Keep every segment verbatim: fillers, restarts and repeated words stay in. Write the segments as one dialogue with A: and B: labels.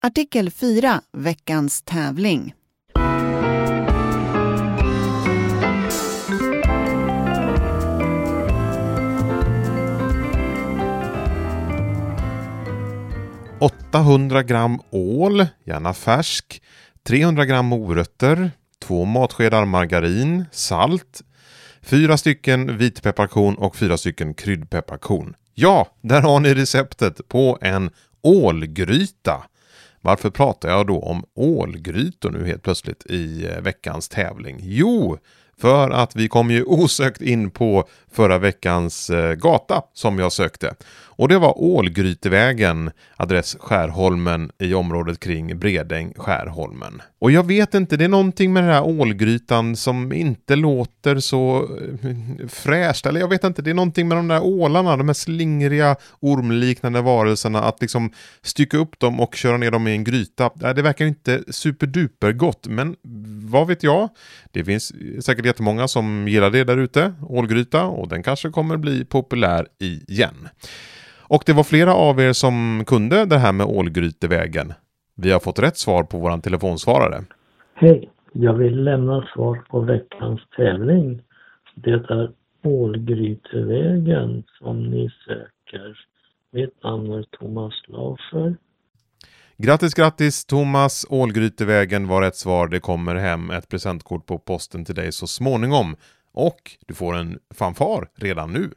A: Artikel fyra. Veckans tävling.
B: åttahundra gram ål, gärna färsk, trehundra gram morötter, två matskedar margarin, salt, fyra stycken vitpepparkorn och fyra stycken kryddpepparkorn. Ja, där har ni receptet på en ålgryta. Varför pratar jag då om ålgrytor nu helt plötsligt i veckans tävling? Jo, för att vi kom ju osökt in på förra veckans gata som jag sökte. Och det var Ålgrytevägen, adress Skärholmen i området kring Bredäng, Skärholmen. Och jag vet inte, det är någonting med den här ålgrytan som inte låter så fräscht. Eller jag vet inte, det är någonting med de där ålarna, de här slingriga ormliknande varelserna. Att liksom stycka upp dem och köra ner dem i en gryta. Det verkar inte superduper gott, men vad vet jag? Det finns säkert jättemånga som gillar det där ute, ålgryta. Och den kanske kommer bli populär igen. Och det var flera av er som kunde det här med Ålgrytevägen. Vi har fått rätt svar på våran telefonsvarare.
C: Hej, jag vill lämna svar på veckans tävling. Det är Ålgrytevägen som ni söker. Mitt namn är Thomas Laufer.
B: Grattis, grattis Thomas. Ålgrytevägen var rätt svar. Det kommer hem ett presentkort på posten till dig så småningom. Och du får en fanfar redan nu.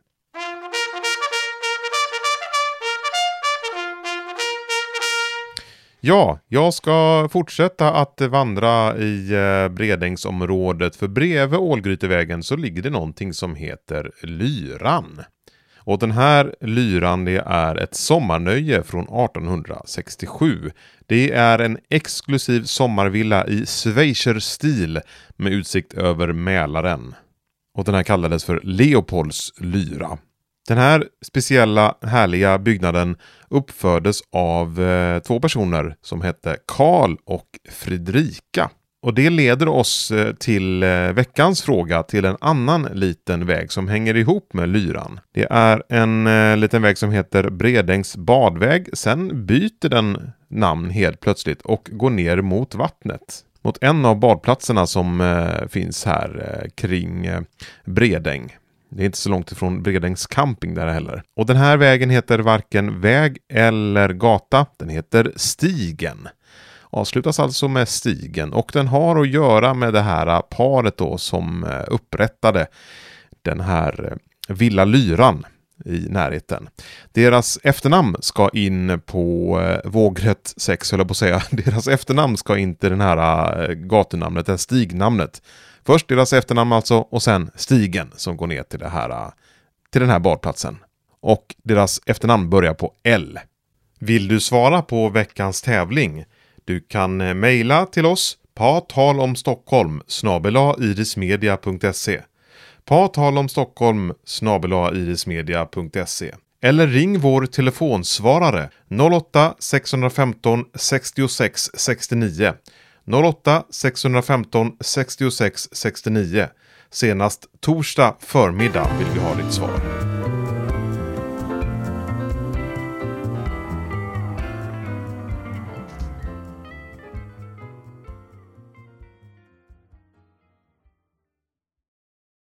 B: Ja, jag ska fortsätta att vandra i Bredängsområdet, för bredvid Ålgrytevägen så ligger det någonting som heter Lyran. Och den här Lyran, det är ett sommarnöje från artonhundrasextiosju. Det är en exklusiv sommarvilla i schweizerstil med utsikt över Mälaren. Och den här kallades för Leopolds Lyra. Den här speciella härliga byggnaden uppfördes av eh, två personer som hette Karl och Fredrika. Och det leder oss eh, till eh, veckans fråga, till en annan liten väg som hänger ihop med Lyran. Det är en eh, liten väg som heter Bredängs badväg. Sen byter den namn helt plötsligt och går ner mot vattnet. Mot en av badplatserna som eh, finns här eh, kring eh, Bredäng. Det är inte så långt ifrån Bredängs camping där heller. Och den här vägen heter varken väg eller gata. Den heter Stigen. Avslutas alltså med Stigen. Och den har att göra med det här paret då som upprättade den här Villa Lyran i närheten. Deras efternamn ska in på vågrätt sex, höll jag på att säga. Deras efternamn ska in till den här gatunamnet, det här stignamnet. Först deras efternamn alltså, och sen Stigen som går ner till, det här, till den här badplatsen. Och deras efternamn börjar på L. Vill du svara på veckans tävling? Du kan mejla till oss på talomstockholm snabel-a irismedia punkt se. På talomstockholm snabel-a irismedia punkt se. Eller ring vår telefonsvarare noll åtta sex ett fem sextiosex sextionio. noll åtta sex ett fem sextiosex sextionio. Senast torsdag förmiddag vill vi ha ditt svar.